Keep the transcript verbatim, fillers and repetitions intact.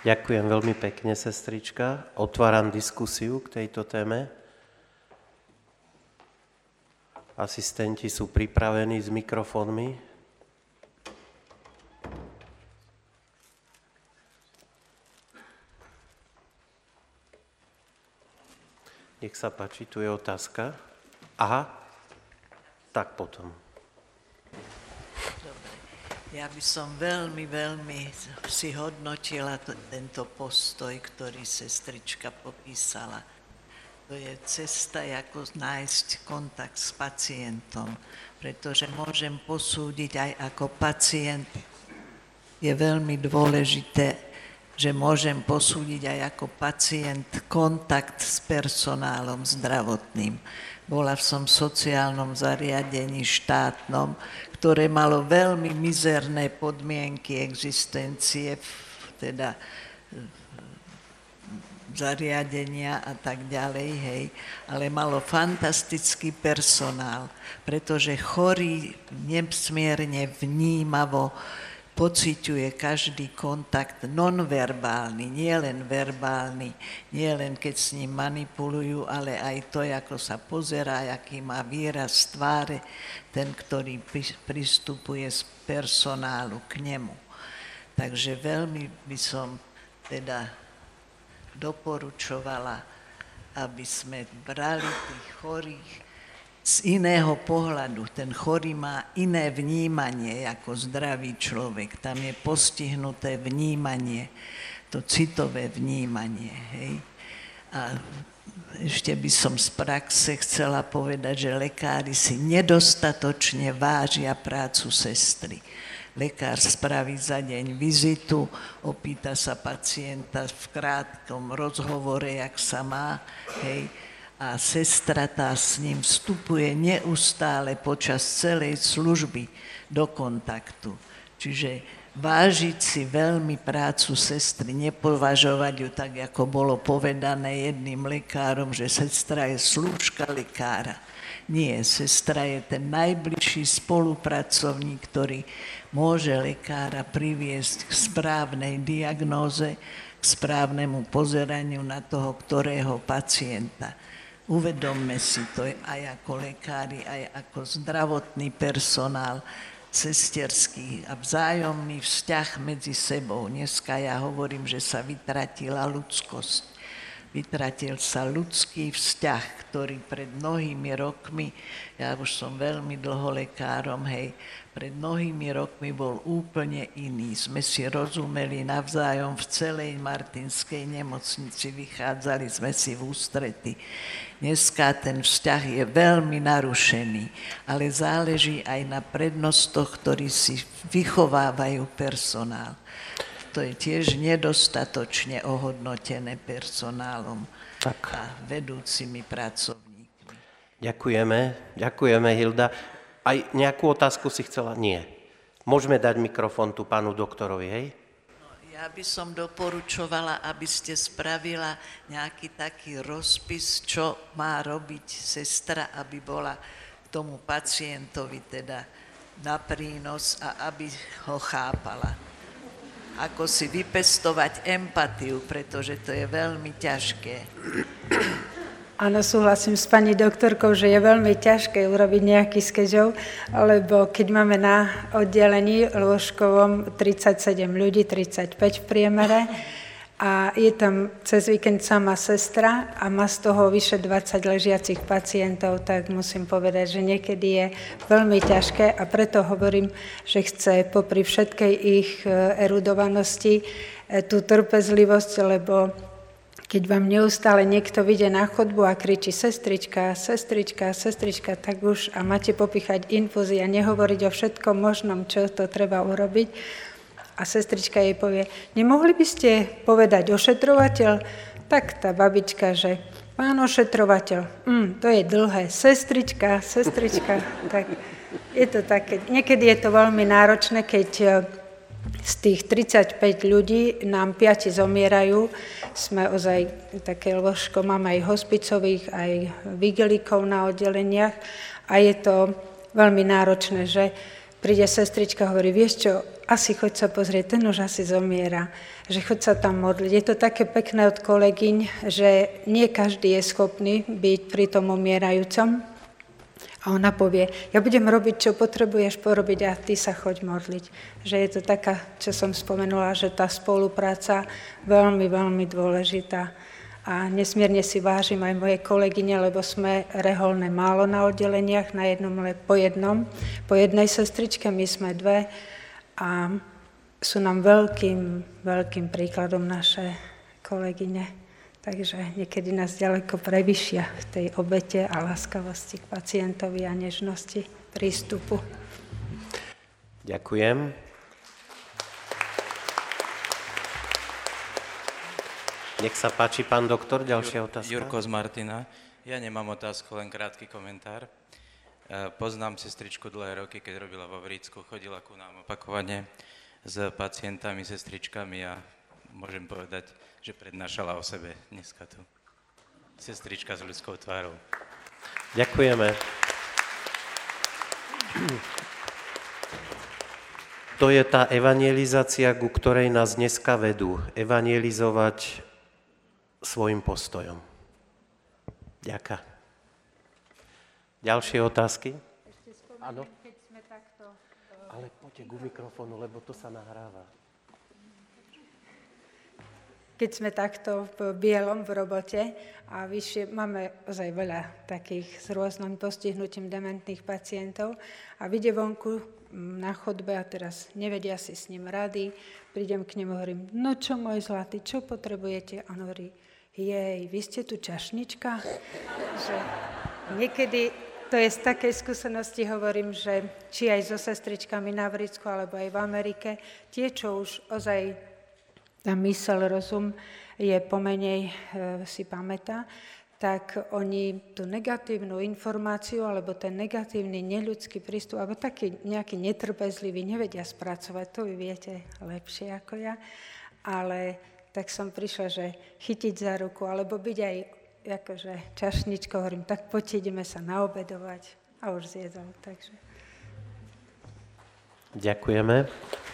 Ďakujem veľmi pekne, sestrička. Otváram diskusiu k tejto téme. Asistenti sú pripravení s mikrofónmi. Nech sa páči, tu je otázka. Aha, tak potom. Dobre. Ja by som veľmi, veľmi si hodnotila to, tento postoj, ktorý sestrička popísala. To je cesta, ako nájsť kontakt s pacientom, pretože môžem posúdiť aj ako pacient. Je veľmi dôležité, že môžem posúdiť aj ako pacient kontakt s personálom zdravotným. Bola som v sociálnom zariadení štátnom, ktoré malo veľmi mizerné podmienky existencie, teda zariadenia a tak ďalej, hej, ale malo fantastický personál, pretože chorý nesmierne vnímavo pociťuje každý kontakt nonverbálny, nie len verbálny, nie len keď s ním manipulujú, ale aj to, ako sa pozerá, aký má výraz tváre, ten, ktorý pristupuje z personálu k nemu. Takže veľmi by som teda doporučovala, aby sme brali tých chorých z iného pohľadu. Ten chorý má iné vnímanie ako zdravý človek. Tam je postihnuté vnímanie, to citové vnímanie. Hej? A ešte by som z praxe chcela povedať, že lekári si nedostatočne vážia prácu sestry. Lekár spraví za deň vizitu, opýta sa pacienta v krátkom rozhovore, jak sa má, hej, a sestra tá s ním vstupuje neustále počas celej služby do kontaktu. Čiže vážiť si veľmi prácu sestry, nepovažovať ju tak, ako bolo povedané jedným lekárom, že sestra je slúžka lekára. Nie, sestra je ten najbližší spolupracovník, ktorý môže lekára priviesť k správnej diagnóze, k správnemu pozeraniu na toho, ktorého pacienta. Uvedomme si to aj ako lekári, aj ako zdravotný personál, sesterský a vzájomný vzťah medzi sebou. Dneska ja hovorím, že sa vytratila ľudskosť. Vytratil sa ľudský vzťah, ktorý pred mnohými rokmi, ja už som veľmi dlho lekárom, hej, pred mnohými rokmi bol úplne iný. Sme si rozumeli navzájom v celej Martinskej nemocnici, vychádzali sme si v ústrety. Dneska ten vzťah je veľmi narušený, ale záleží aj na prednostoch, ktorí si vychovávajú personál. To je tiež nedostatočne ohodnotené personálom tak. A vedúcimi pracovníkmi. Ďakujeme, ďakujeme, Hilda. Aj nejakú otázku si chcela? Nie. Môžeme dať mikrofón tu pánu doktorovi, hej? No, ja by som doporučovala, aby ste spravila nejaký taký rozpis, čo má robiť sestra, aby bola tomu pacientovi teda na prínos a aby ho chápala. Ako si vypestovať empatiu, pretože to je veľmi ťažké. Áno, súhlasím s pani doktorkou, že je veľmi ťažké urobiť nejaký schedule, lebo keď máme na oddelení lôžkovom tridsaťsedem ľudí, tridsaťpäť v priemere a je tam cez víkend sama sestra a má z toho vyše dvadsať ležiacich pacientov, tak musím povedať, že niekedy je veľmi ťažké a preto hovorím, že chce popri všetkej ich erudovanosti tú trpezlivosť, lebo keď vám neustále niekto vyjde na chodbu a kričí sestrička, sestrička, sestrička, tak už a máte popichať infúzy a nehovoriť o všetkom možnom, čo to treba urobiť. A sestrička jej povie, nemohli by ste povedať ošetrovateľ? Tak tá babička, že pán ošetrovateľ, mm, to je dlhé, sestrička, sestrička. Tak je to také, niekedy je to veľmi náročné, keď z tých tridsaťpäť ľudí nám piati zomierajú. Sme ozaj také lôžko, máme aj hospicových, aj vigelikov na oddeleniach a je to veľmi náročné, že príde sestrička a hovorí, vieš čo, asi choď sa pozrieť, ten už asi zomiera, že choď sa tam modliť. Je to také pekné od kolegyň, že nie každý je schopný byť pri tom umierajúcom. A ona povie, ja budem robiť, čo potrebuješ porobiť a ty sa choď modliť. Že je to taká, čo som spomenula, že tá spolupráca veľmi, veľmi dôležitá. A nesmierne si vážim aj moje kolegyne, lebo sme reholné málo na oddeleniach, na jednom, ale po jednom. Po jednej sestričke, my sme dve a sú nám veľkým, veľkým príkladom naše kolegyne. Takže niekedy nás ďaleko prevyšia v tej obete a láskavosti k pacientovi a nežnosti prístupu. Ďakujem. Nech sa páči, pán doktor, ďalšia otázka. Jurko z Martina. Ja nemám otázku, len krátky komentár. Poznám sestričku dlhé roky, keď robila vo Vrícku, chodila ku nám opakovane s pacientami, sestričkami a môžem povedať, že prednášala o sebe dneska tu. Sestrička s ľudskou tvárou. Ďakujeme. To je tá evangelizácia, ku ktorej nás dneska vedú. Evangelizovať svojim postojom. Ďakujem. Ďalšie otázky? Áno. Ale poďte ku mikrofónu, lebo to sa nahráva. Keď sme takto v bielom v robote a vyššie, máme ozaj veľa takých s rôznym postihnutím dementných pacientov a vyjde vonku na chodbe a teraz nevedia si s ním rady, prídem k nemu a hovorím, no čo môj zlatý, čo potrebujete? A on hovorí, jej, vy ste tu čašnička? Že niekedy, to je z takej skúsenosti, hovorím, že či aj so sestričkami na Vrícku alebo aj v Amerike, tie, čo už ozaj tá mysel, rozum je pomenej, e, si pamätá, tak oni tú negatívnu informáciu alebo ten negatívny neľudský prístup alebo taký nejaký netrpezlivý nevedia spracovať, to vy viete lepšie ako ja, ale tak som prišla, že chytiť za ruku alebo byť aj akože čašničko, hovorím, tak poďte, ideme sa naobedovať a už zjedol, takže. Ďakujeme.